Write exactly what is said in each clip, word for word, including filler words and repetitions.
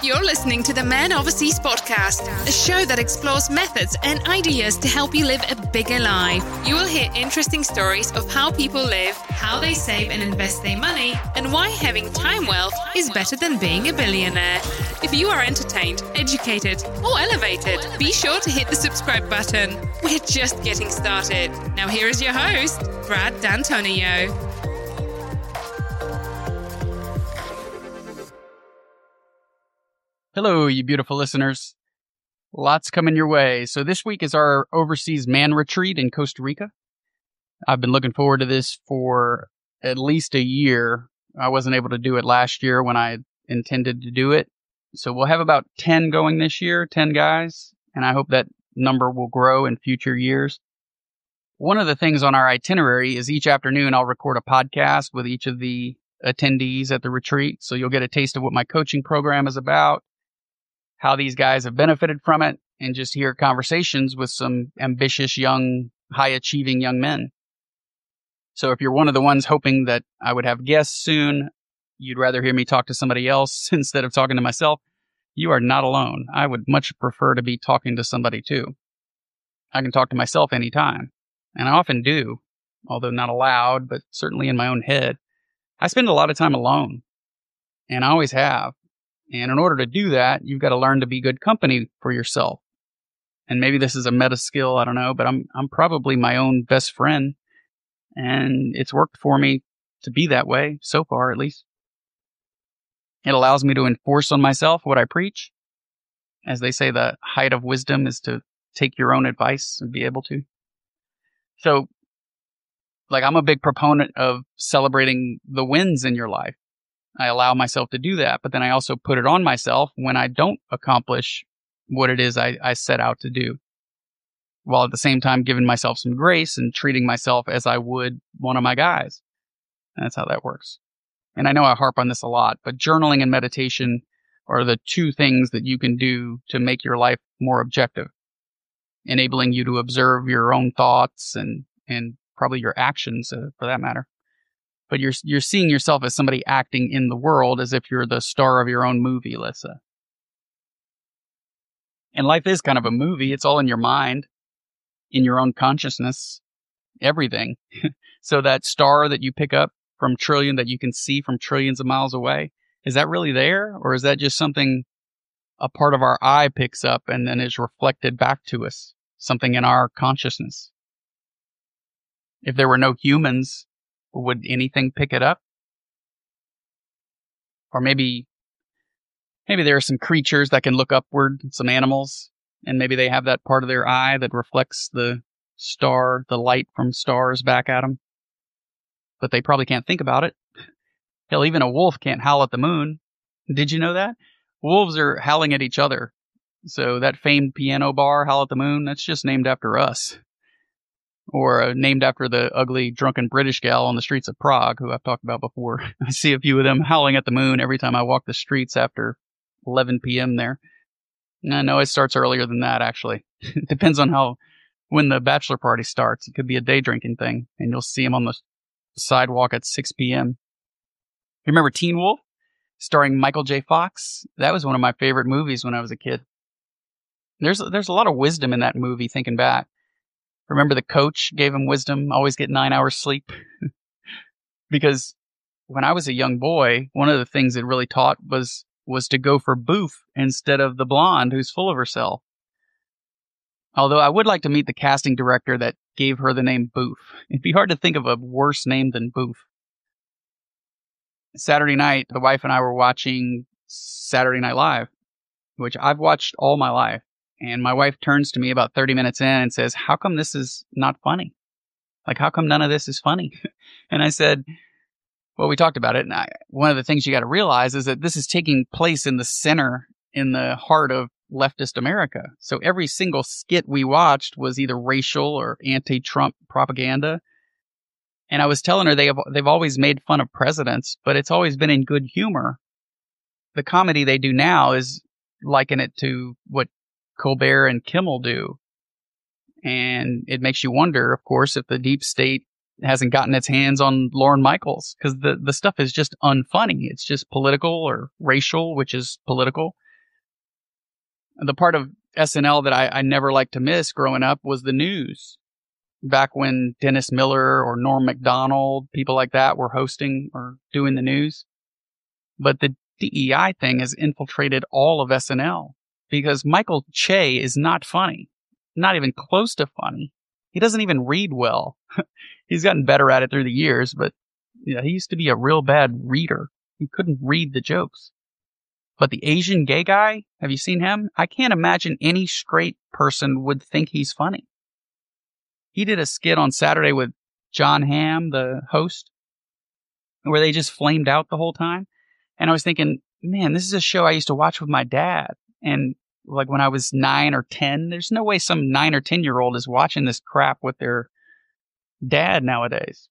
You're listening to the Man Overseas podcast, a show that explores methods and ideas to help you live a bigger life. You will hear interesting stories of how people live, how they save and invest their money, and why having time wealth is better than being a billionaire. If you are entertained, educated, or elevated, be sure to hit the subscribe button. We're just getting started. Now here is your host, Brad D'Antonio. Hello, you beautiful listeners. Lots coming your way. So this week is our Overseas Man Retreat in Costa Rica. I've been looking forward to this for at least a year. I wasn't able to do it last year when I intended to do it. So we'll have about ten going this year, ten guys, and I hope that number will grow in future years. One of the things on our itinerary is each afternoon I'll record a podcast with each of the attendees at the retreat. So you'll get a taste of what my coaching program is about, how these guys have benefited from it, and just hear conversations with some ambitious, young, high-achieving young men. So if you're one of the ones hoping that I would have guests soon, you'd rather hear me talk to somebody else instead of talking to myself, you are not alone. I would much prefer to be talking to somebody too. I can talk to myself anytime, and I often do, although not aloud, but certainly in my own head. I spend a lot of time alone, and I always have. And in order to do that, you've got to learn to be good company for yourself. And maybe this is a meta skill, I don't know, but I'm I'm probably my own best friend. And it's worked for me to be that way, so far at least. It allows me to enforce on myself what I preach. As they say, the height of wisdom is to take your own advice and be able to. So, like, I'm a big proponent of celebrating the wins in your life. I allow myself to do that, but then I also put it on myself when I don't accomplish what it is I, I set out to do, while at the same time giving myself some grace and treating myself as I would one of my guys. And that's how that works. And I know I harp on this a lot, but journaling and meditation are the two things that you can do to make your life more objective, enabling you to observe your own thoughts and, and probably your actions uh, for that matter. But you're you're seeing yourself as somebody acting in the world as if you're the star of your own movie, let's say. And life is kind of a movie. It's all in your mind, in your own consciousness, everything. So that star that you pick up from trillion, that you can see from trillions of miles away, is that really there? Or is that just something a part of our eye picks up and then is reflected back to us, something in our consciousness? If there were no humans, would anything pick it up? Or maybe maybe there are some creatures that can look upward, some animals, and maybe they have that part of their eye that reflects the star, the light from stars back at them. But they probably can't think about it. Hell, even a wolf can't howl at the moon. Did you know that? Wolves are howling at each other. So that famed piano bar, Howl at the Moon, that's just named after us. Or uh, named after the ugly, drunken British gal on the streets of Prague, who I've talked about before. I see a few of them howling at the moon every time I walk the streets after eleven p.m. there. No, no, it starts earlier than that, actually. It depends on how, when the bachelor party starts. It could be a day drinking thing, and you'll see them on the sidewalk at six p.m. You remember Teen Wolf, starring Michael J. Fox? That was one of my favorite movies when I was a kid. There's there's a lot of wisdom in that movie, thinking back. Remember the coach gave him wisdom, always get nine hours sleep? Because when I was a young boy, one of the things it really taught was was to go for Boof instead of the blonde who's full of herself. Although I would like to meet the casting director that gave her the name Boof. It'd be hard to think of a worse name than Boof. Saturday night, the wife and I were watching Saturday Night Live, which I've watched all my life. And my wife turns to me about thirty minutes in and says, how come this is not funny? Like, how come none of this is funny? And I said, well, we talked about it. And I, one of the things you got to realize is that this is taking place in the center, in the heart of leftist America. So every single skit we watched was either racial or anti-Trump propaganda. And I was telling her they have, they've always made fun of presidents, but it's always been in good humor. The comedy they do now is liken it to what Colbert and Kimmel do. And it makes you wonder, of course, if the deep state hasn't gotten its hands on Lorne Michaels, because the, the stuff is just unfunny. It's just political or racial, which is political. The part of S N L that I, I never liked to miss growing up was the news. Back when Dennis Miller or Norm Macdonald, people like that were hosting or doing the news. But the D E I thing has infiltrated all of S N L because Michael Che is not funny, not even close to funny. He doesn't even read well. He's gotten better at it through the years, but yeah, he used to be a real bad reader. He couldn't read the jokes. But the Asian gay guy, have you seen him? I can't imagine any straight person would think he's funny. He did a skit on Saturday with John Hamm, the host, where they just flamed out the whole time. And I was thinking, man, this is a show I used to watch with my dad. And like when I was nine or ten, there's no way some nine or ten year old is watching this crap with their dad nowadays.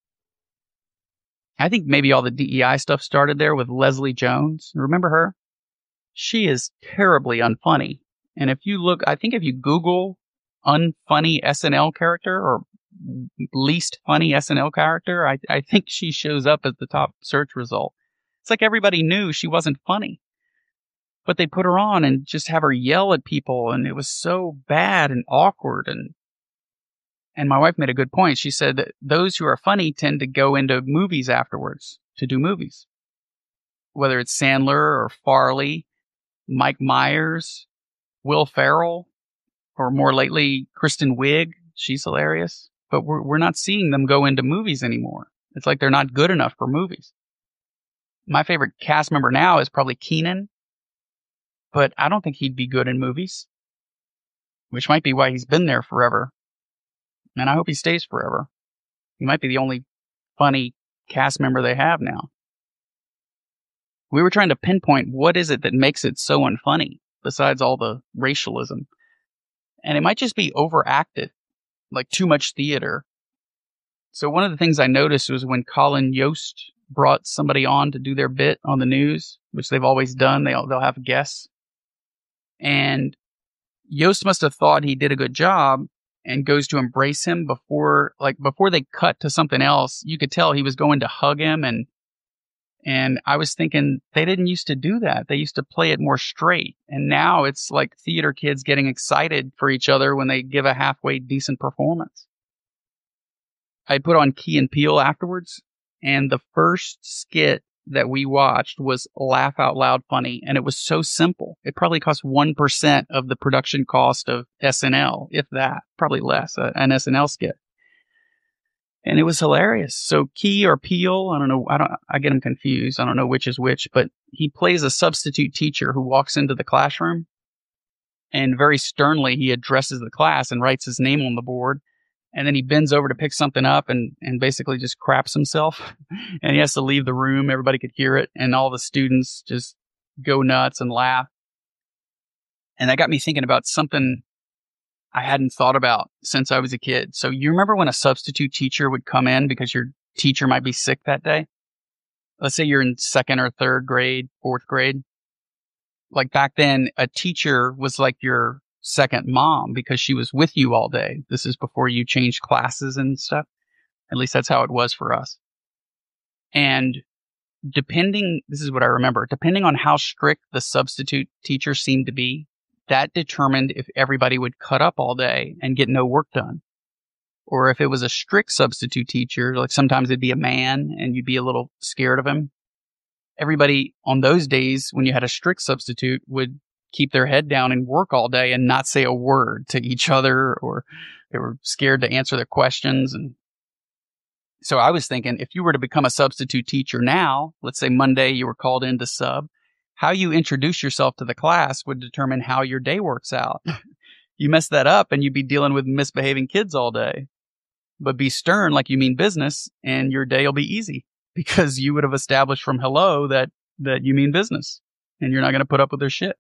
I think maybe all the D E I stuff started there with Leslie Jones. Remember her? She is terribly unfunny. And if you look, I think if you Google unfunny S N L character or least funny S N L character, I, I think she shows up as the top search result. It's like everybody knew she wasn't funny. But they put her on and just have her yell at people, and it was so bad and awkward. And and my wife made a good point. She said that those who are funny tend to go into movies afterwards to do movies. Whether it's Sandler or Farley, Mike Myers, Will Ferrell, or more lately, Kristen Wiig. She's hilarious. But we're we're not seeing them go into movies anymore. It's like they're not good enough for movies. My favorite cast member now is probably Keenan. But I don't think he'd be good in movies. Which might be why he's been there forever. And I hope he stays forever. He might be the only funny cast member they have now. We were trying to pinpoint what is it that makes it so unfunny, besides all the racialism. And it might just be overacted, like too much theater. So one of the things I noticed was when Colin Yost brought somebody on to do their bit on the news, which they've always done, they'll, they'll have guests. And Yost must have thought he did a good job and goes to embrace him before, like before they cut to something else. You could tell he was going to hug him. And, and I was thinking they didn't used to do that. They used to play it more straight. And now it's like theater kids getting excited for each other when they give a halfway decent performance. I put on Key and Peele afterwards, and the first skit that we watched was laugh out loud funny, and it was so simple. It probably cost one percent of the production cost of S N L, if that, probably less, uh, an S N L skit. And it was hilarious. So Key or Peele, I don't know, I don't, I get them confused. I don't know which is which, but he plays a substitute teacher who walks into the classroom, and very sternly he addresses the class and writes his name on the board. And then he bends over to pick something up and, and basically just craps himself. And he has to leave the room. Everybody could hear it. And all the students just go nuts and laugh. And that got me thinking about something I hadn't thought about since I was a kid. So you remember when a substitute teacher would come in because your teacher might be sick that day? Let's say you're in second or third grade, fourth grade. Like back then, a teacher was like your second mom because she was with you all day. This is before you changed classes and stuff. At least that's how it was for us. And depending, this is what I remember, depending on how strict the substitute teacher seemed to be, that determined if everybody would cut up all day and get no work done. Or if it was a strict substitute teacher, like sometimes it'd be a man and you'd be a little scared of him. Everybody on those days, when you had a strict substitute, would keep their head down and work all day and not say a word to each other, or they were scared to answer their questions. And so I was thinking, if you were to become a substitute teacher now, let's say Monday you were called in to sub, how you introduce yourself to the class would determine how your day works out. You mess that up and you'd be dealing with misbehaving kids all day. But be stern like you mean business and your day will be easy because you would have established from hello that, that you mean business and you're not going to put up with their shit.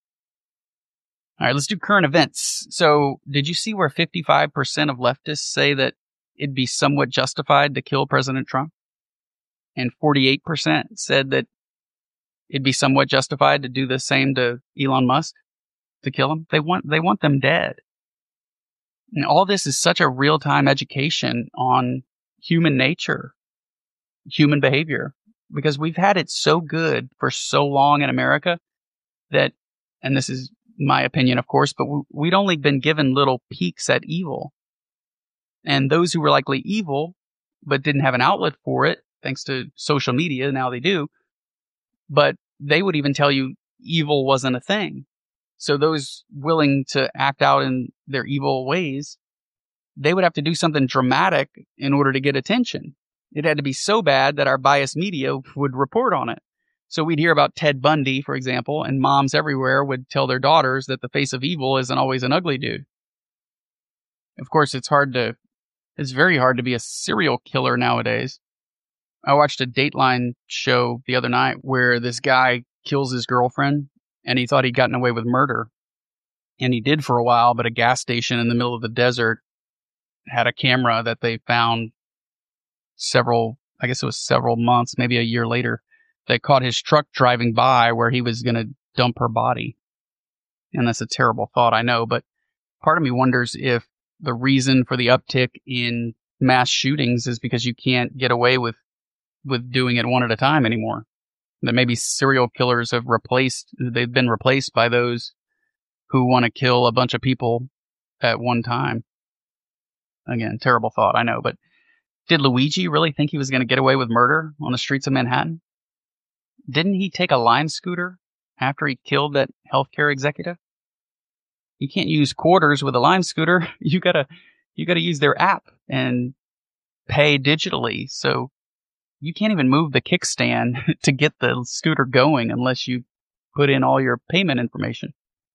All right, let's do current events. So did you see where fifty-five percent of leftists say that it'd be somewhat justified to kill President Trump? And forty-eight percent said that it'd be somewhat justified to do the same to Elon Musk, to kill him. They want, they want them dead. And all this is such a real-time education on human nature, human behavior, because we've had it so good for so long in America that, and this is my opinion, of course, but we'd only been given little peeks at evil. And those who were likely evil, but didn't have an outlet for it, thanks to social media, now they do, but they would even tell you evil wasn't a thing. So those willing to act out in their evil ways, they would have to do something dramatic in order to get attention. It had to be so bad that our biased media would report on it. So we'd hear about Ted Bundy, for example, and moms everywhere would tell their daughters that the face of evil isn't always an ugly dude. Of course, it's hard to, it's very hard to be a serial killer nowadays. I watched a Dateline show the other night where this guy kills his girlfriend and he thought he'd gotten away with murder. And he did for a while, but a gas station in the middle of the desert had a camera that they found several, I guess it was several months, maybe a year later. They caught his truck driving by where he was going to dump her body. And that's a terrible thought, I know, but part of me wonders if the reason for the uptick in mass shootings is because you can't get away with, with doing it one at a time anymore. That maybe serial killers have replaced, they've been replaced by those who want to kill a bunch of people at one time. Again, terrible thought, I know, but did Luigi really think he was going to get away with murder on the streets of Manhattan? Didn't he take a Lime scooter after he killed that healthcare executive? You can't use quarters with a Lime scooter. You gotta, you gotta use their app and pay digitally. So you can't even move the kickstand to get the scooter going unless you put in all your payment information.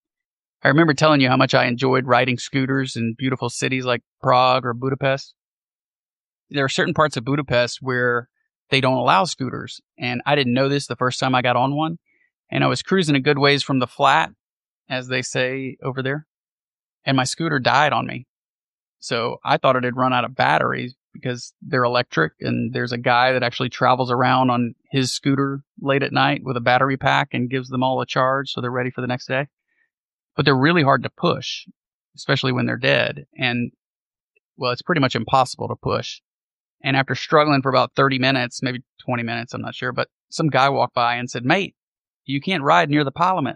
I remember telling you how much I enjoyed riding scooters in beautiful cities like Prague or Budapest. There are certain parts of Budapest where they don't allow scooters. And I didn't know this the first time I got on one. And I was cruising a good ways from the flat, as they say over there. And my scooter died on me. So I thought it had run out of batteries because they're electric. And there's a guy that actually travels around on his scooter late at night with a battery pack and gives them all a charge so they're ready for the next day. But they're really hard to push, especially when they're dead. And, well, it's pretty much impossible to push. And after struggling for about thirty minutes, maybe twenty minutes, I'm not sure, but some guy walked by and said, "Mate, you can't ride near the Parliament."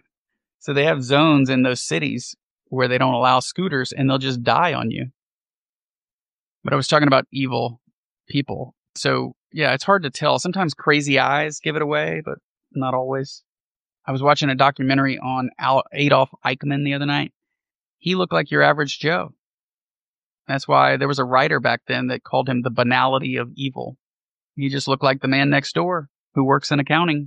So they have zones in those cities where they don't allow scooters and they'll just die on you. But I was talking about evil people. So yeah, it's hard to tell. Sometimes crazy eyes give it away, but not always. I was watching a documentary on Adolf Eichmann the other night. He looked like your average Joe. That's why there was a writer back then that called him the banality of evil. He just looked like the man next door who works in accounting.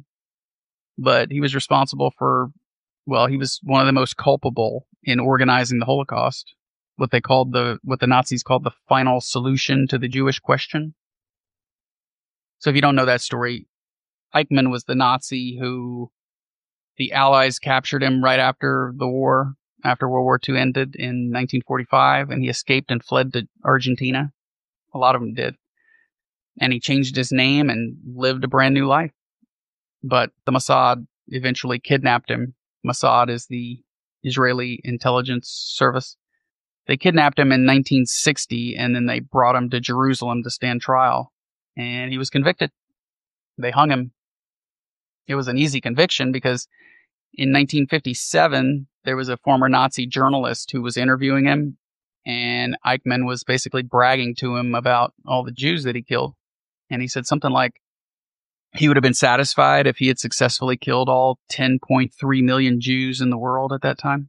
But he was responsible for, well, he was one of the most culpable in organizing the Holocaust. What they called the, what the Nazis called the final solution to the Jewish question. So if you don't know that story, Eichmann was the Nazi who the Allies captured him right after the war. After World War Two ended in nineteen forty-five, and he escaped and fled to Argentina. A lot of them did. And he changed his name and lived a brand new life. But the Mossad eventually kidnapped him. Mossad is the Israeli intelligence service. They kidnapped him in nineteen sixty, and then they brought him to Jerusalem to stand trial. And he was convicted. They hung him. It was an easy conviction because in nineteen fifty-seven, there was a former Nazi journalist who was interviewing him, and Eichmann was basically bragging to him about all the Jews that he killed. And he said something like he would have been satisfied if he had successfully killed all ten point three million Jews in the world at that time.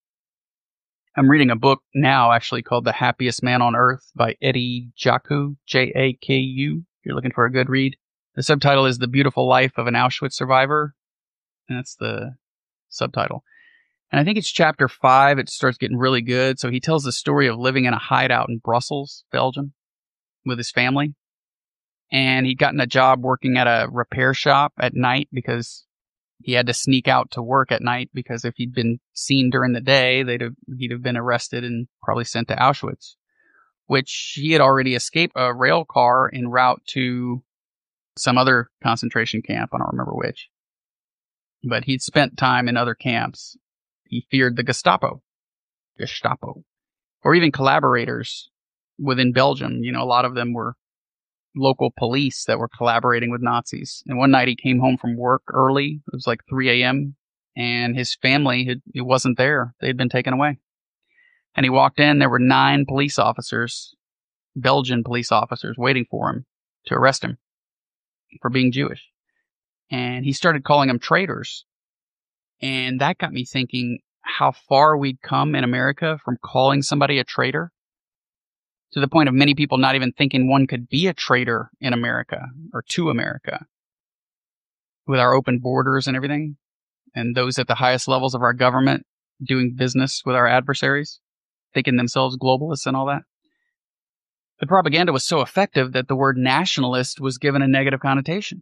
I'm reading a book now actually called The Happiest Man on Earth by Eddie Jaku, J A K U. If you're looking for a good read. The subtitle is The Beautiful Life of an Auschwitz Survivor. And that's the subtitle. And I think it's chapter five. It starts getting really good. So he tells the story of living in a hideout in Brussels, Belgium, with his family. And he'd gotten a job working at a repair shop at night because he had to sneak out to work at night because if he'd been seen during the day, they'd have, he'd have been arrested and probably sent to Auschwitz, which he had already escaped a rail car en route to some other concentration camp. I don't remember which. But he'd spent time in other camps. He feared the Gestapo, Gestapo, or even collaborators within Belgium. You know, a lot of them were local police that were collaborating with Nazis. And one night he came home from work early. It was like three a.m. and his family, it, it wasn't there. They'd been taken away. And he walked in, there were nine police officers, Belgian police officers, waiting for him to arrest him for being Jewish. And he started calling them traitors. And that got me thinking how far we'd come in America from calling somebody a traitor to the point of many people not even thinking one could be a traitor in America or to America with our open borders and everything, and those at the highest levels of our government doing business with our adversaries, thinking themselves globalists and all that. The propaganda was so effective that the word nationalist was given a negative connotation.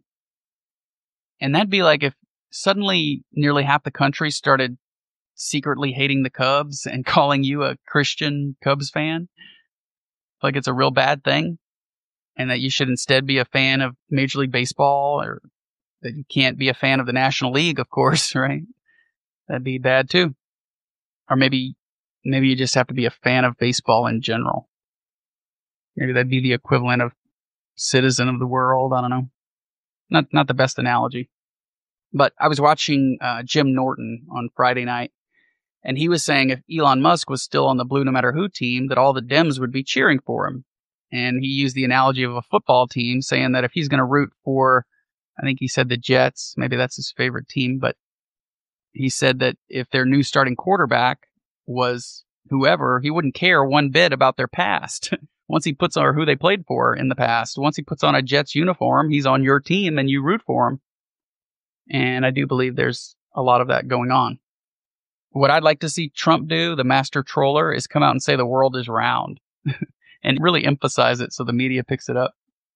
And that'd be like if suddenly nearly half the country started secretly hating the Cubs and calling you a Christian Cubs fan, like it's a real bad thing, and that you should instead be a fan of Major League Baseball, or that you can't be a fan of the National League, of course, right? That'd be bad too. Or maybe maybe you just have to be a fan of baseball in general. Maybe that'd be the equivalent of citizen of the world. I don't know. Not not the best analogy. But I was watching uh, Jim Norton on Friday night, and he was saying if Elon Musk was still on the Blue No Matter Who team, that all the Dems would be cheering for him. And he used the analogy of a football team, saying that if he's going to root for, I think he said the Jets, maybe that's his favorite team, but he said that if their new starting quarterback was whoever, he wouldn't care one bit about their past. Once he puts on, or who they played for in the past, once he puts on a Jets uniform, he's on your team and you root for him. And I do believe there's a lot of that going on. What I'd like to see Trump do, the master troller, is come out and say the world is round and really emphasize it so the media picks it up.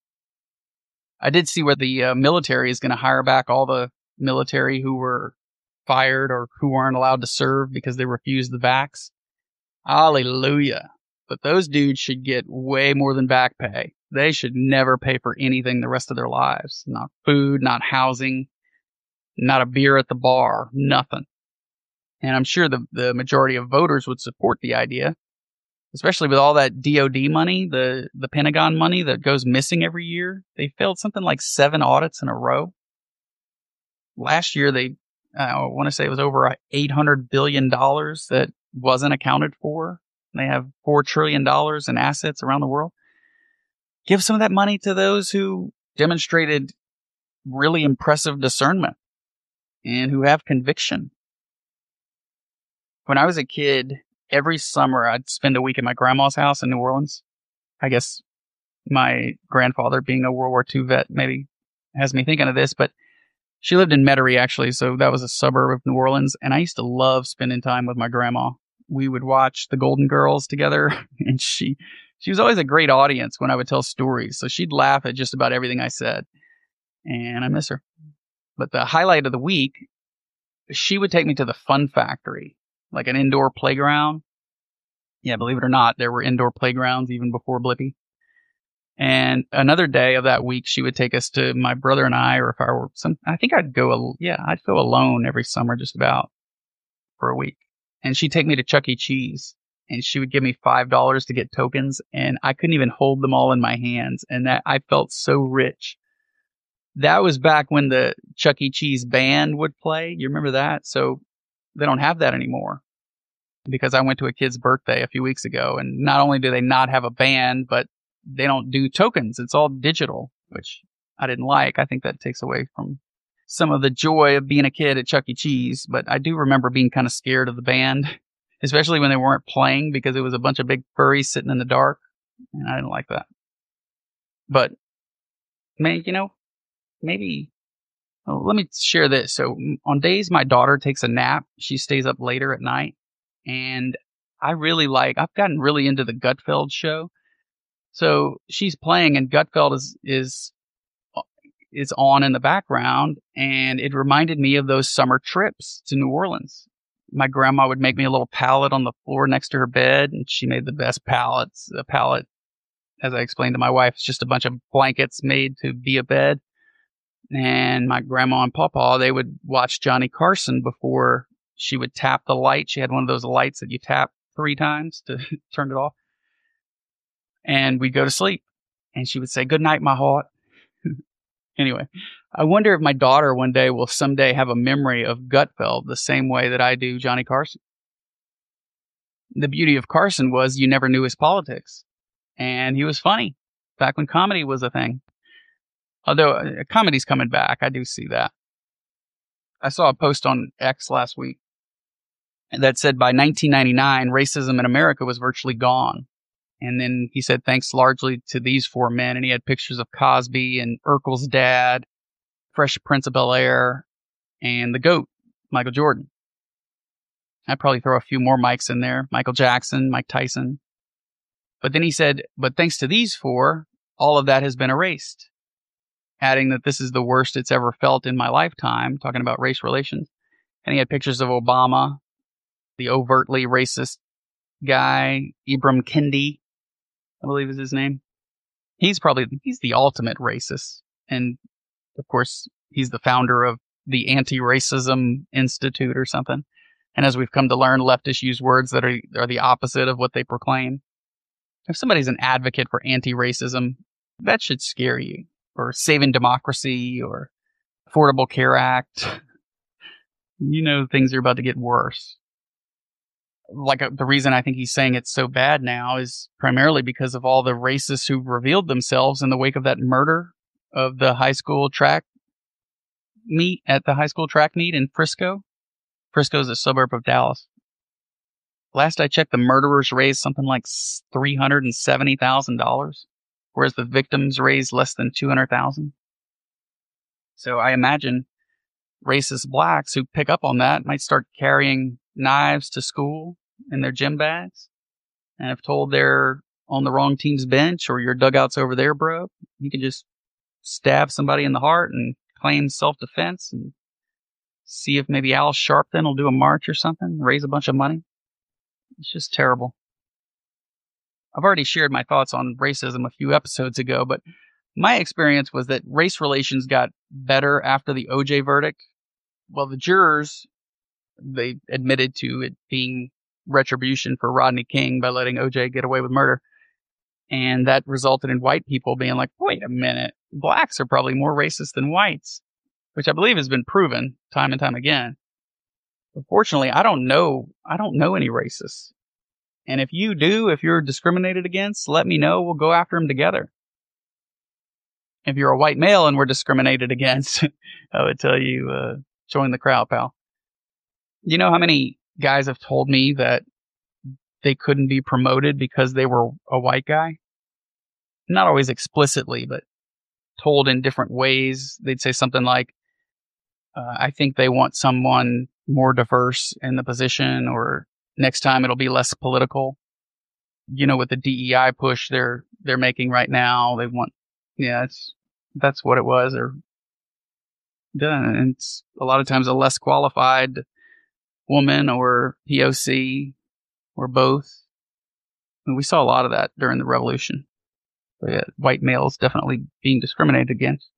I did see where the uh, military is going to hire back all the military who were fired or who weren't allowed to serve because they refused the vax. Hallelujah. But those dudes should get way more than back pay. They should never pay for anything the rest of their lives. Not food, not housing, not a beer at the bar, nothing. And I'm sure the, the majority of voters would support the idea, especially with all that D O D money, the, the Pentagon money that goes missing every year. They failed something like seven audits in a row. Last year, they, I want to say it was over eight hundred billion dollars that wasn't accounted for. They have four trillion dollars in assets around the world. Give some of that money to those who demonstrated really impressive discernment and who have conviction. When I was a kid, every summer I'd spend a week at my grandma's house in New Orleans. I guess my grandfather, being a World War Two vet, maybe has me thinking of this, but she lived in Metairie, actually, so that was a suburb of New Orleans, and I used to love spending time with my grandma. We would watch the Golden Girls together, and she she was always a great audience when I would tell stories, so she'd laugh at just about everything I said, and I miss her. But the highlight of the week, she would take me to the Fun Factory, like an indoor playground. Yeah, believe it or not, there were indoor playgrounds even before Blippi. And another day of that week, she would take us to my brother and I, or if I were some, I think I'd go, yeah, I'd go alone every summer just about for a week. And she'd take me to Chuck E. Cheese, and she would give me five dollars to get tokens, and I couldn't even hold them all in my hands. And that I felt so rich. That was back when the Chuck E. Cheese band would play. You remember that? So they don't have that anymore, because I went to a kid's birthday a few weeks ago, and not only do they not have a band, but they don't do tokens. It's all digital, which I didn't like. I think that takes away from some of the joy of being a kid at Chuck E. Cheese. But I do remember being kind of scared of the band, especially when they weren't playing, because it was a bunch of big furries sitting in the dark, and I didn't like that. But, man, you know, maybe... Well, let me share this. So on days my daughter takes a nap, she stays up later at night. And I really like, I've gotten really into the Gutfeld show. So she's playing and Gutfeld is, is, is on in the background. And it reminded me of those summer trips to New Orleans. My grandma would make me a little pallet on the floor next to her bed. And she made the best pallets. A pallet, as I explained to my wife, is just a bunch of blankets made to be a bed. And my grandma and papa, they would watch Johnny Carson before she would tap the light. She had one of those lights that you tap three times to turn it off. And we'd go to sleep. And she would say, "Good night, my heart." Anyway, I wonder if my daughter one day will someday have a memory of Gutfeld the same way that I do Johnny Carson. The beauty of Carson was you never knew his politics. And he was funny back when comedy was a thing. Although uh, comedy's coming back. I do see that. I saw a post on X last week that said by nineteen ninety-nine, racism in America was virtually gone. And then he said thanks largely to these four men. And he had pictures of Cosby and Urkel's dad, Fresh Prince of Bel-Air, and the GOAT, Michael Jordan. I'd probably throw a few more Mikes in there. Michael Jackson, Mike Tyson. But then he said, but thanks to these four, all of that has been erased. Adding that this is the worst it's ever felt in my lifetime, talking about race relations. And he had pictures of Obama, the overtly racist guy, Ibram Kendi, I believe is his name. He's probably, he's the ultimate racist. And of course, he's the founder of the Anti-Racism Institute or something. And as we've come to learn, leftists use words that are, are the opposite of what they proclaim. If somebody's an advocate for anti-racism, that should scare you. Or Saving Democracy or Affordable Care Act. You know things are about to get worse. Like uh, the reason I think he's saying it's so bad now is primarily because of all the racists who revealed themselves in the wake of that murder of the high school track meet at the high school track meet in Frisco. Frisco is a suburb of Dallas. Last I checked, the murderers raised something like three hundred seventy thousand dollars, whereas the victims raised less than two hundred thousand dollars. So I imagine racist blacks who pick up on that might start carrying knives to school in their gym bags. And if told they're on the wrong team's bench or your dugout's over there, bro, you can just stab somebody in the heart and claim self-defense and see if maybe Al Sharpton will do a march or something, raise a bunch of money. It's just terrible. I've already shared my thoughts on racism a few episodes ago, but my experience was that race relations got better after the O J verdict. Well, the jurors, they admitted to it being retribution for Rodney King by letting O J get away with murder. And that resulted in white people being like, wait a minute, blacks are probably more racist than whites, which I believe has been proven time and time again. But fortunately, I don't know, I don't know any racists. And if you do, if you're discriminated against, let me know. We'll go after them together. If you're a white male and we're discriminated against, I would tell you, uh, join the crowd, pal. You know how many guys have told me that they couldn't be promoted because they were a white guy? Not always explicitly, but told in different ways. They'd say something like, uh, I think they want someone more diverse in the position, or next time it'll be less political. You know, with the D E I push they're they're making right now, they want, yeah, it's that's what it was. Or and it's a lot of times a less qualified woman or P O C or both. And we saw a lot of that during the revolution. So yeah, white males definitely being discriminated against.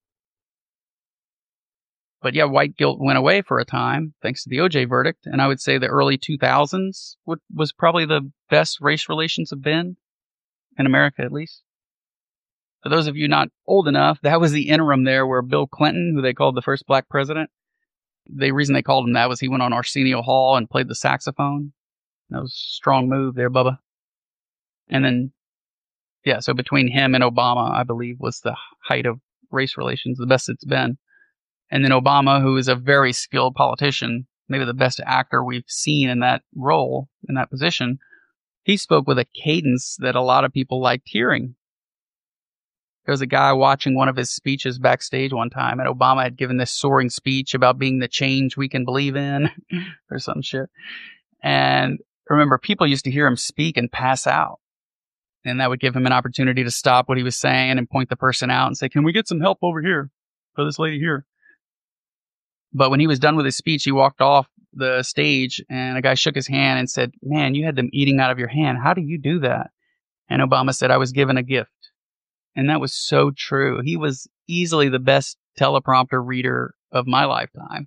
But yeah, white guilt went away for a time thanks to the O J verdict. And I would say the early two thousands would, was probably the best race relations have been in America, at least. For those of you not old enough, that was the interim there where Bill Clinton, who they called the first black president, the reason they called him that was he went on Arsenio Hall and played the saxophone. That was a strong move there, Bubba. And then, yeah, so between him and Obama, I believe, was the height of race relations, the best it's been. And then Obama, who is a very skilled politician, maybe the best actor we've seen in that role, in that position, he spoke with a cadence that a lot of people liked hearing. There was a guy watching one of his speeches backstage one time, and Obama had given this soaring speech about being the change we can believe in, or some shit. And remember, people used to hear him speak and pass out. And that would give him an opportunity to stop what he was saying and point the person out and say, can we get some help over here for this lady here? But when he was done with his speech, he walked off the stage and a guy shook his hand and said, man, you had them eating out of your hand. How do you do that? And Obama said, I was given a gift. And that was so true. He was easily the best teleprompter reader of my lifetime.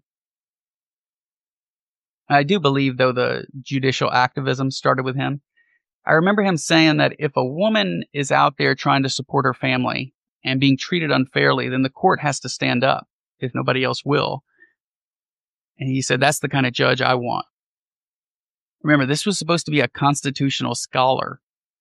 I do believe, though, the judicial activism started with him. I remember him saying that if a woman is out there trying to support her family and being treated unfairly, then the court has to stand up if nobody else will. And he said, that's the kind of judge I want. Remember, this was supposed to be a constitutional scholar.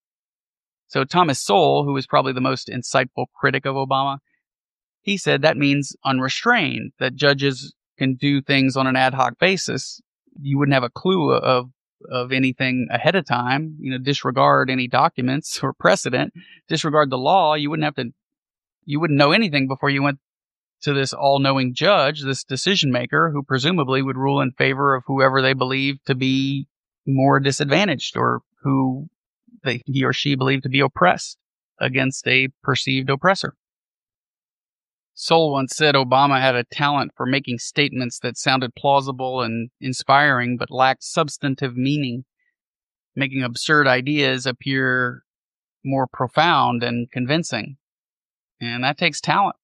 So Thomas Sowell, who was probably the most insightful critic of Obama, he said that means unrestrained, that judges can do things on an ad hoc basis. You wouldn't have a clue of of anything ahead of time, you know, disregard any documents or precedent, disregard the law. You wouldn't have to, you wouldn't know anything before you went to this all-knowing judge, this decision maker, who presumably would rule in favor of whoever they believe to be more disadvantaged or who they, he or she believed to be oppressed against a perceived oppressor. Sowell once said Obama had a talent for making statements that sounded plausible and inspiring but lacked substantive meaning, making absurd ideas appear more profound and convincing. And that takes talent.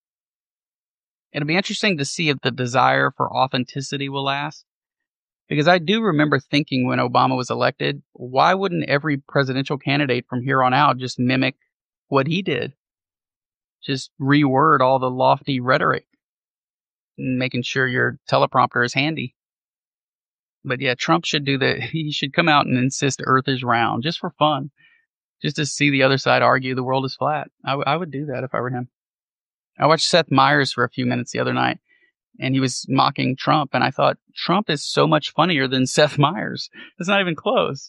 It'll be interesting to see if the desire for authenticity will last. Because I do remember thinking when Obama was elected, why wouldn't every presidential candidate from here on out just mimic what he did? Just reword all the lofty rhetoric and making sure your teleprompter is handy. But yeah, Trump should do that. He should come out and insist Earth is round just for fun, just to see the other side argue the world is flat. I, w- I would do that if I were him. I watched Seth Meyers for a few minutes the other night, and he was mocking Trump, and I thought, Trump is so much funnier than Seth Meyers. It's not even close.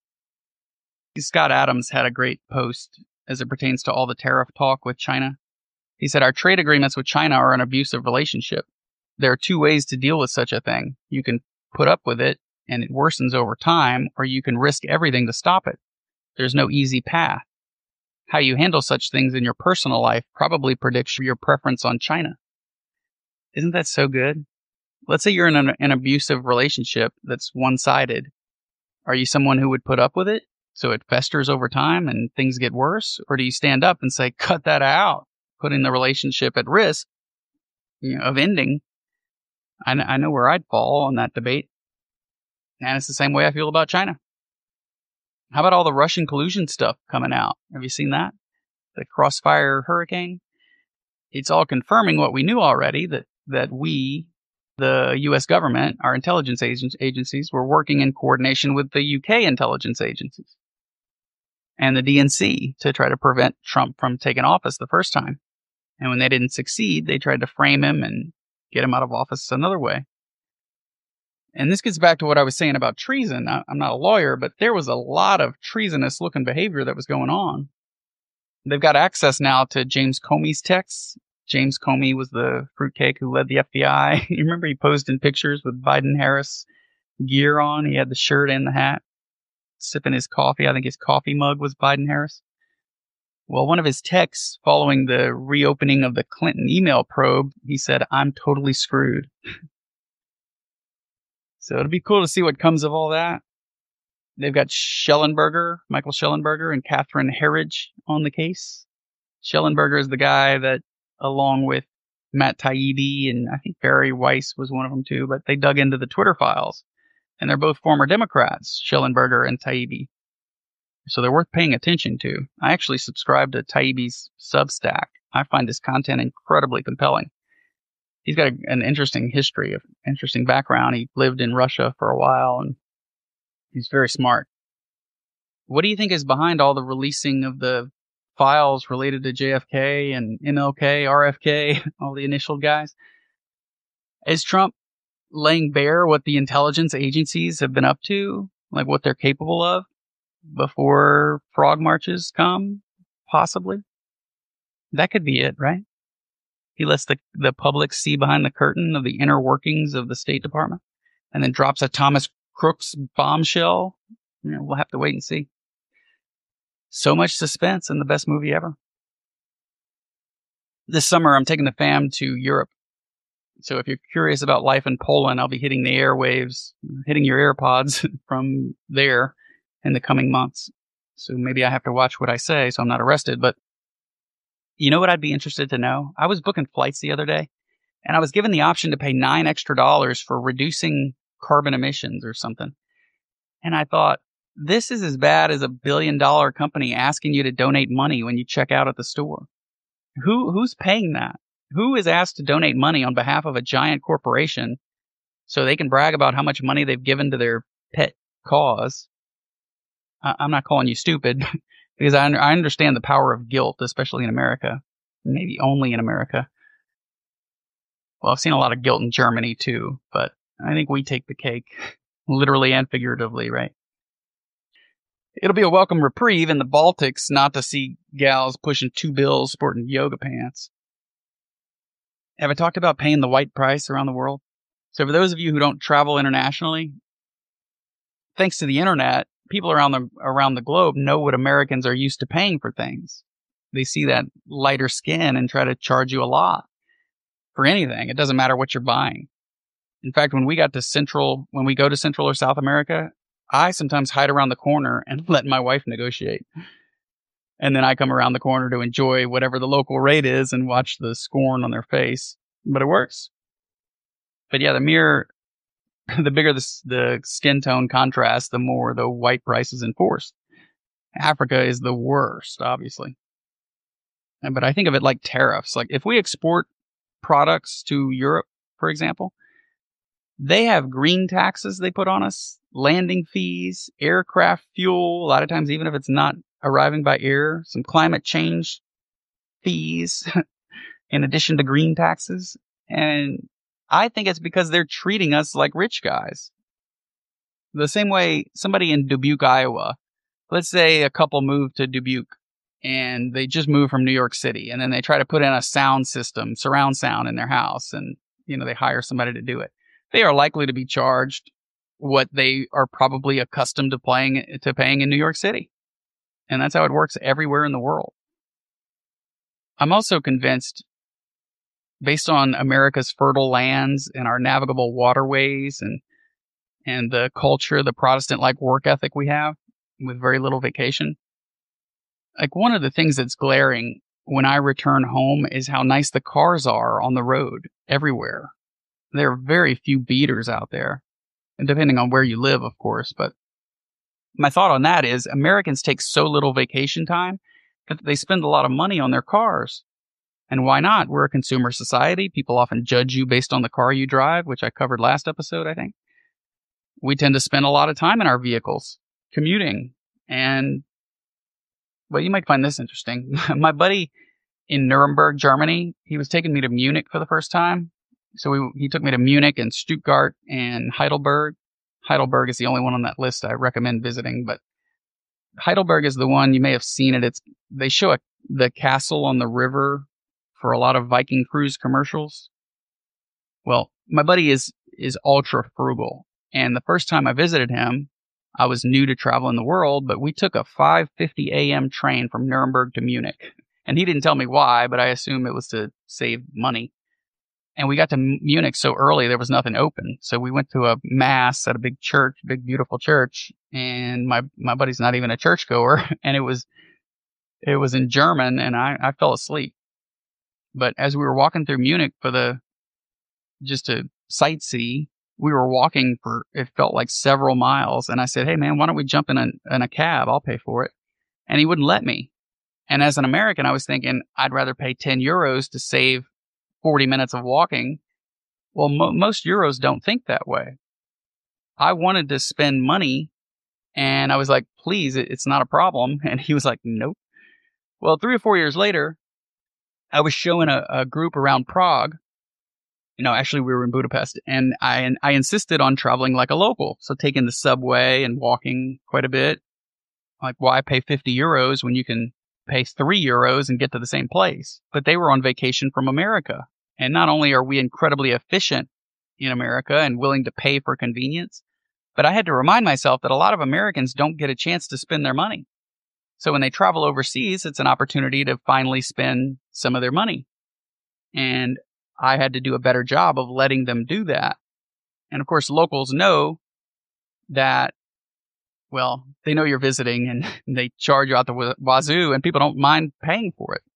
Scott Adams had a great post as it pertains to all the tariff talk with China. He said, our trade agreements with China are an abusive relationship. There are two ways to deal with such a thing. You can put up with it, and it worsens over time, or you can risk everything to stop it. There's no easy path. How you handle such things in your personal life probably predicts your preference on China. Isn't that so good? Let's say you're in an, an abusive relationship that's one-sided. Are you someone who would put up with it so it festers over time and things get worse? Or do you stand up and say, cut that out, putting the relationship at risk, you know, of ending? I, I know where I'd fall on that debate. And it's the same way I feel about China. How about all the Russian collusion stuff coming out? Have you seen that? The Crossfire hurricane? It's all confirming what we knew already, that, that we, the U S government, our intelligence agent, agencies, were working in coordination with the U K intelligence agencies and the D N C to try to prevent Trump from taking office the first time. And when they didn't succeed, they tried to frame him and get him out of office another way. And this gets back to what I was saying about treason. I'm not a lawyer, but there was a lot of treasonous looking behavior that was going on. They've got access now to James Comey's texts. James Comey was the fruitcake who led the F B I. You remember he posed in pictures with Biden-Harris gear on. He had the shirt and the hat, sipping his coffee. I think his coffee mug was Biden-Harris. Well, one of his texts following the reopening of the Clinton email probe, he said, I'm totally screwed. So it'll be cool to see what comes of all that. They've got Schellenberger, Michael Schellenberger, and Catherine Herridge on the case. Schellenberger is the guy that, along with Matt Taibbi, and I think Barry Weiss was one of them too, but they dug into the Twitter files. And they're both former Democrats, Schellenberger and Taibbi. So they're worth paying attention to. I actually subscribe to Taibbi's Substack. I find his content incredibly compelling. He's got a, an interesting history, of interesting background. He lived in Russia for a while, and he's very smart. What do you think is behind all the releasing of the files related to J F K and M L K, R F K, all the initial guys? Is Trump laying bare what the intelligence agencies have been up to, like what they're capable of, before frog marches come? Possibly. That could be it, right? He lets the, the public see behind the curtain of the inner workings of the State Department and then drops a Thomas Crooks bombshell. You know, we'll have to wait and see. So much suspense in the best movie ever. This summer, I'm taking the fam to Europe. So if you're curious about life in Poland, I'll be hitting the airwaves, hitting your AirPods from there in the coming months. So maybe I have to watch what I say so I'm not arrested. But you know what I'd be interested to know? I was booking flights the other day, and I was given the option to pay nine extra dollars for reducing carbon emissions or something. And I thought, this is as bad as a billion dollar company asking you to donate money when you check out at the store. Who Who's paying that? Who is asked to donate money on behalf of a giant corporation so they can brag about how much money they've given to their pet cause? I, I'm not calling you stupid because I, I understand the power of guilt, especially in America. Maybe only in America. Well, I've seen a lot of guilt in Germany too, but I think we take the cake, literally and figuratively, right? It'll be a welcome reprieve in the Baltics not to see gals pushing two bills sporting yoga pants. Have I talked about paying the white price around the world? So for those of you who don't travel internationally, thanks to the internet, people around the around the globe know what Americans are used to paying for things. They see that lighter skin and try to charge you a lot for anything. It doesn't matter what you're buying. In fact, when we got to Central, when we go to Central or South America, I sometimes hide around the corner and let my wife negotiate. And then I come around the corner to enjoy whatever the local rate is and watch the scorn on their face. But it works. But yeah, the mere, the bigger the, the skin tone contrast, the more the white price is enforced. Africa is the worst, obviously. But I think of it like tariffs. Like if we export products to Europe, for example, they have green taxes they put on us, landing fees, aircraft fuel, a lot of times even if it's not arriving by air, some climate change fees in addition to green taxes. And I think it's because they're treating us like rich guys. The same way somebody in Dubuque, Iowa, let's say a couple moved to Dubuque and they just moved from New York City, and then they try to put in a sound system, surround sound in their house, and you know they hire somebody to do it. They are likely to be charged what they are probably accustomed to playing to paying in New York City. And that's how it works everywhere in the world. I'm also convinced, based on America's fertile lands and our navigable waterways and and the culture, the Protestant-like work ethic we have with very little vacation, like one of the things that's glaring when I return home is how nice the cars are on the road everywhere. There are very few beaters out there, and depending on where you live, of course. But my thought on that is Americans take so little vacation time that they spend a lot of money on their cars. And why not? We're a consumer society. People often judge you based on the car you drive, which I covered last episode, I think. We tend to spend a lot of time in our vehicles, commuting. And, well, you might find this interesting. My buddy in Nuremberg, Germany, he was taking me to Munich for the first time. So we, he took me to Munich and Stuttgart and Heidelberg. Heidelberg is the only one on that list I recommend visiting, but Heidelberg is the one, you may have seen it. It's they show a, the castle on the river for a lot of Viking cruise commercials. Well, my buddy is is ultra frugal, and the first time I visited him, I was new to traveling the world, but we took a five fifty a.m. train from Nuremberg to Munich, and he didn't tell me why, but I assume it was to save money. And we got to Munich so early, there was nothing open. So we went to a mass at a big church, big, beautiful church. And my, my buddy's not even a churchgoer. And it was, it was in German, and I, I fell asleep. But as we were walking through Munich for the, just to sightsee, we were walking for, it felt like several miles. And I said, hey man, why don't we jump in a, in a cab? I'll pay for it. And he wouldn't let me. And as an American, I was thinking I'd rather pay ten euros to save forty minutes of walking. Well, mo- most Euros don't think that way. I wanted to spend money, and I was like, please, it, it's not a problem. And he was like, nope. Well, three or four years later, I was showing a, a group around Prague. You know, actually, we were in Budapest, and I, and I insisted on traveling like a local. So taking the subway and walking quite a bit. Like, why pay fifty euros when you can pay three euros and get to the same place? But they were on vacation from America. And not only are we incredibly efficient in America and willing to pay for convenience, but I had to remind myself that a lot of Americans don't get a chance to spend their money. So when they travel overseas, it's an opportunity to finally spend some of their money. And I had to do a better job of letting them do that. And of course, locals know that, well, they know you're visiting and they charge you out the wazoo, and people don't mind paying for it.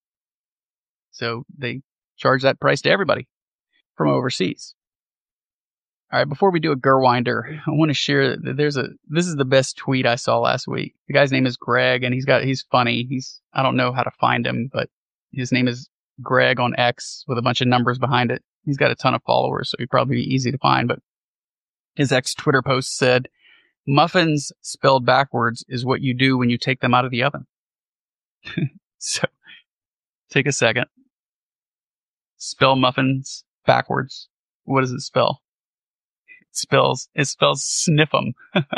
So they charge that price to everybody from overseas. All right, before we do a Gerwinder, I want to share that there's a, this is the best tweet I saw last week. The guy's name is Greg, and he's got, he's funny. He's, I don't know how to find him, but his name is Greg on X with a bunch of numbers behind it. He's got a ton of followers, so he'd probably be easy to find. But his ex Twitter post said, "Muffins spelled backwards is what you do when you take them out of the oven." So take a second. Spell muffins backwards. What does it spell? It spells, it spells sniff 'em.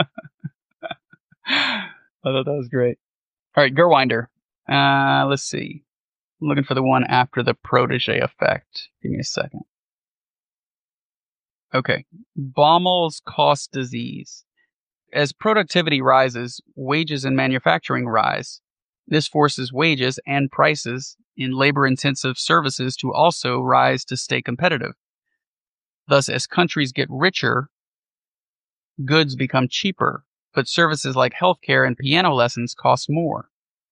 I thought that was great. All right, Gerwinder. Uh, let's see. I'm looking for the one after the protege effect. Give me a second. Okay. Baumel's cost disease. As productivity rises, wages in manufacturing rise. This forces wages and prices in labor-intensive services to also rise to stay competitive. Thus, as countries get richer, goods become cheaper, but services like healthcare and piano lessons cost more.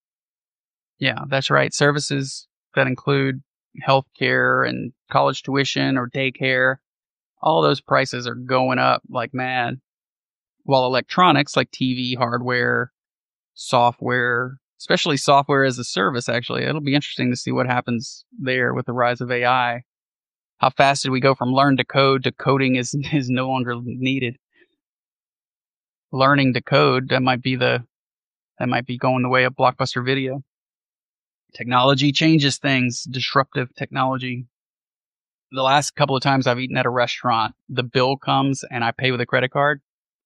Yeah, that's right. Services that include healthcare and college tuition or daycare, all those prices are going up like mad. While electronics like T V, hardware, software, especially software as a service, actually, it'll be interesting to see what happens there with the rise of A I. How fast did we go from learn to code to coding is, is no longer needed? Learning to code, that might be the that might be going the way of Blockbuster Video. Technology changes things, disruptive technology. The last couple of times I've eaten at a restaurant, the bill comes and I pay with a credit card.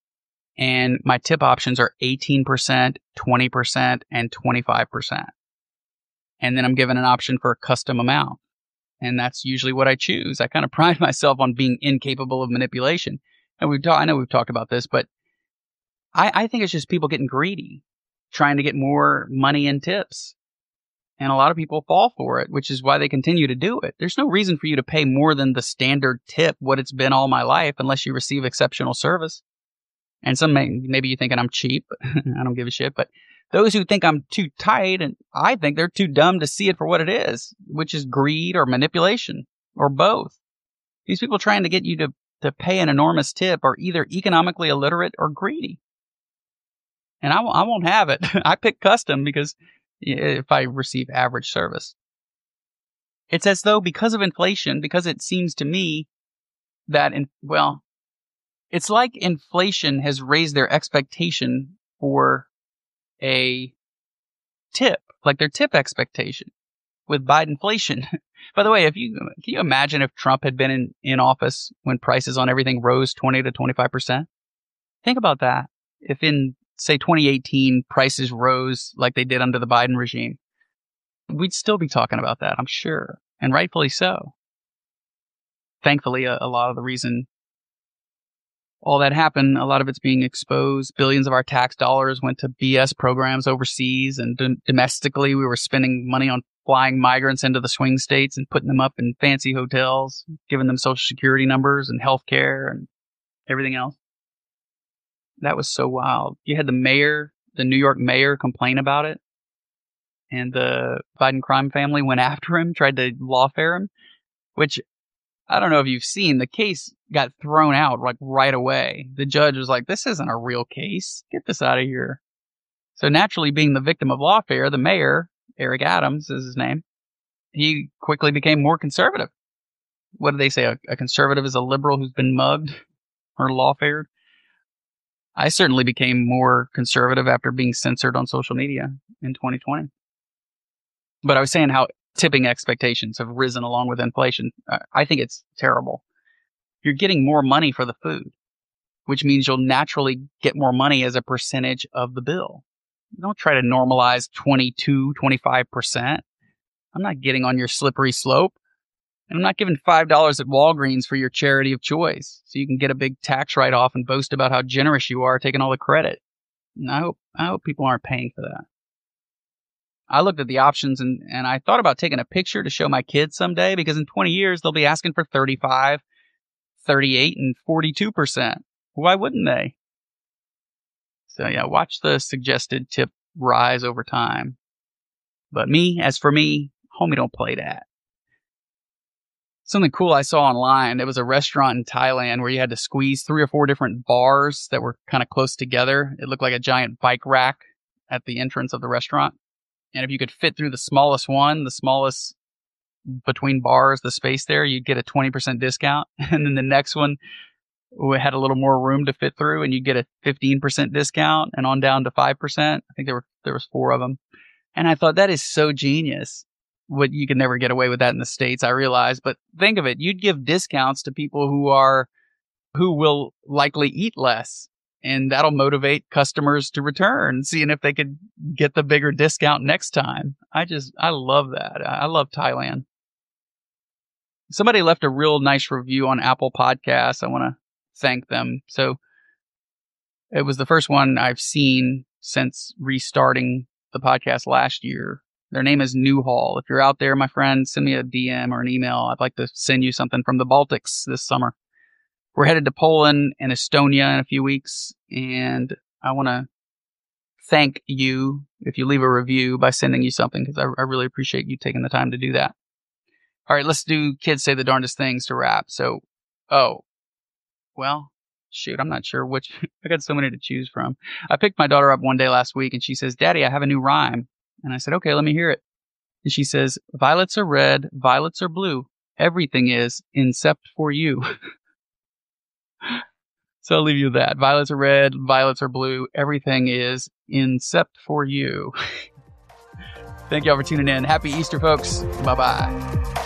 And my tip options are eighteen percent, twenty percent, and twenty-five percent. And then I'm given an option for a custom amount. And that's usually what I choose. I kind of pride myself on being incapable of manipulation. And we've ta- I know we've talked about this, but I, I think it's just people getting greedy, trying to get more money in tips. And a lot of people fall for it, which is why they continue to do it. There's no reason for you to pay more than the standard tip, what it's been all my life, unless you receive exceptional service. And some may, maybe you're thinking I'm cheap. I don't give a shit. But those who think I'm too tight, and I think they're too dumb to see it for what it is, which is greed or manipulation or both. These people trying to get you to, to pay an enormous tip are either economically illiterate or greedy. And I, w- I won't have it. I pick custom because if I receive average service. It's as though because of inflation, because it seems to me that, in, well, it's like inflation has raised their expectation for a tip, like their tip expectation with Bidenflation. By the way, if you can you imagine if Trump had been in, in office when prices on everything rose twenty to twenty-five percent? Think about that. If in, say, twenty eighteen, prices rose like they did under the Biden regime, we'd still be talking about that, I'm sure, and rightfully so. Thankfully, a, a lot of the reason all that happened, a lot of it's being exposed. Billions of our tax dollars went to B S programs overseas, and d- domestically we were spending money on flying migrants into the swing states and putting them up in fancy hotels, giving them social security numbers and health care and everything else. That was so wild. You had the mayor, the New York mayor, complain about it, and the Biden crime family went after him, tried to lawfare him, which I don't know if you've seen. The case got thrown out like right away. The judge was like, this isn't a real case. Get this out of here. So naturally, being the victim of lawfare, the mayor, Eric Adams is his name, he quickly became more conservative. What do they say? A, a conservative is a liberal who's been mugged or lawfared. I certainly became more conservative after being censored on social media in twenty twenty. But I was saying how tipping expectations have risen along with inflation. I think it's terrible. You're getting more money for the food, which means you'll naturally get more money as a percentage of the bill. Don't try to normalize twenty-two, twenty-five percent. I'm not getting on your slippery slope. And I'm not giving five dollars at Walgreens for your charity of choice so you can get a big tax write-off and boast about how generous you are taking all the credit. And I hope, I hope people aren't paying for that. I looked at the options and, and I thought about taking a picture to show my kids someday, because in twenty years they'll be asking for thirty-five, thirty-eight, and forty-two percent. Why wouldn't they? So yeah, watch the suggested tip rise over time. But me, as for me, homie, don't play that. Something cool I saw online, there was a restaurant in Thailand where you had to squeeze three or four different bars that were kind of close together. It looked like a giant bike rack at the entrance of the restaurant. And if you could fit through the smallest one, the smallest between bars, the space there, you'd get a twenty percent discount. And then the next one we had a little more room to fit through, and you get a fifteen percent discount, and on down to five percent. I think there were there was four of them. And I thought, that is so genius. What, you can never get away with that in the States, I realize. But think of it, you'd give discounts to people who are who will likely eat less, and that'll motivate customers to return, seeing if they could get the bigger discount next time. I just I love that. I love Thailand. Somebody left a real nice review on Apple Podcasts. I want to thank them. So it was the first one I've seen since restarting the podcast last year. Their name is Newhall. If you're out there, my friend, send me a D M or an email. I'd like to send you something from the Baltics this summer. We're headed to Poland and Estonia in a few weeks, and I want to thank you if you leave a review by sending you something, because I, I really appreciate you taking the time to do that. All right, let's do Kids Say the Darndest Things to wrap. So, oh, well, shoot, I'm not sure which. I got so many to choose from. I picked my daughter up one day last week, and she says, Daddy, I have a new rhyme. And I said, okay, let me hear it. And she says, violets are red, violets are blue. Everything is, except for you. So I'll leave you with that. Violets are red, violets are blue. Everything is, except for you. Thank y'all for tuning in. Happy Easter, folks. Bye-bye.